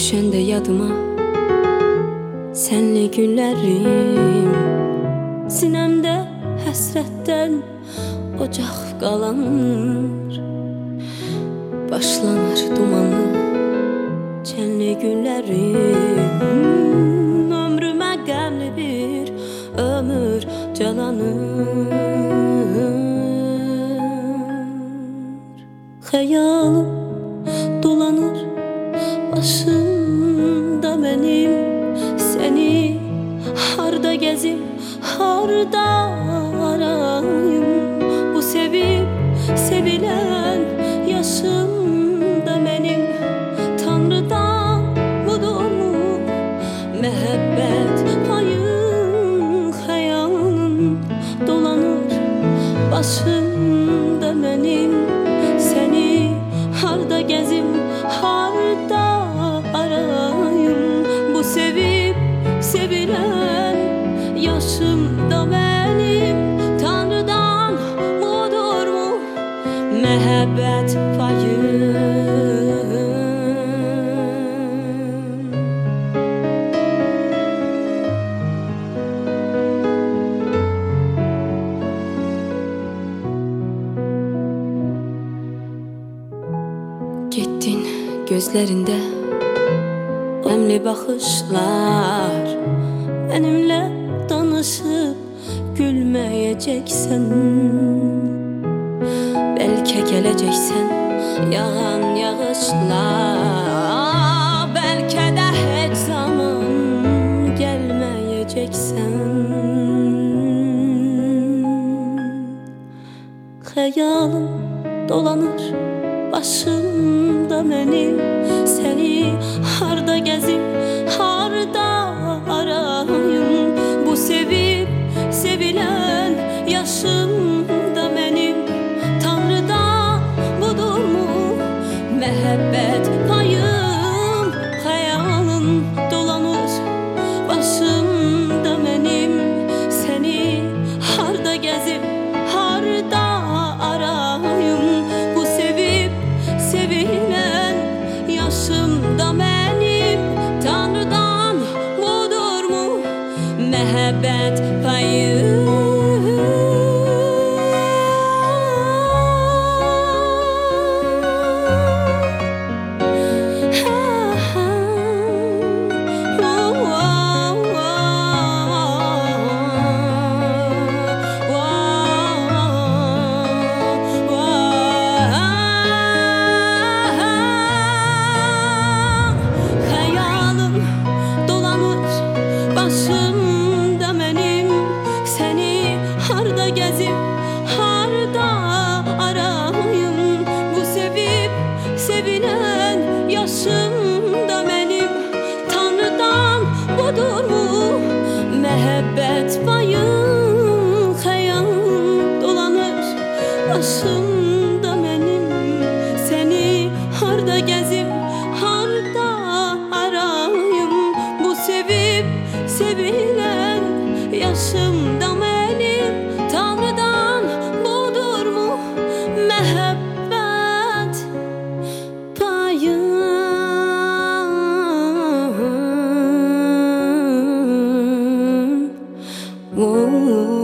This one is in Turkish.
düşende yadıma senli günlerim, sinemde həsrətdən ocaq qalanır. Başlanır dumanlı çenli günlerim, ömrüme qəmli bir ömür calanır. Xəyalım dolanır başımda benim, seni harda gezim, harda arayım. Bu sevip sevilen yaşımda benim, Tanrı'dan budur mu mehabbet payım? Xəyalım dolanır başımda benim, seni harda gezim, harda arayım. Bu sevip sevilen yaşımda benim, Tanrı'dan budur mu mehabbet payım? Gittin gözlerinde ömrü bakışlar, benimle danışıp gülmeyeceksen, belki geleceksen yağan yağışlar, belki de hiç zaman gelmeyeceksen. Xəyalım dolanır başımda benim, seni harda gezim, harda arayım. Bu sevip sevilen yaşımda benim, Tanrı'dan budur mu mehabbet payım? Xəyalım dolanır başımda benim, seni harda gezip harda arayım. Bu sevip sevilen yaşımda benim, Tanrı'dan budur mu mehabbet payım? Başımda benim, seni harda gezip harda arayım. Bu sevip sevilen yaşımda benim, Tanrı'dan budur mu mehabbet payım? Xəyalım dolanır başımda benim, seni harda gezip harda arayım. Bu sevip sevilen yaşımda benim, Tanrı'dan budur mu mehabbet payım?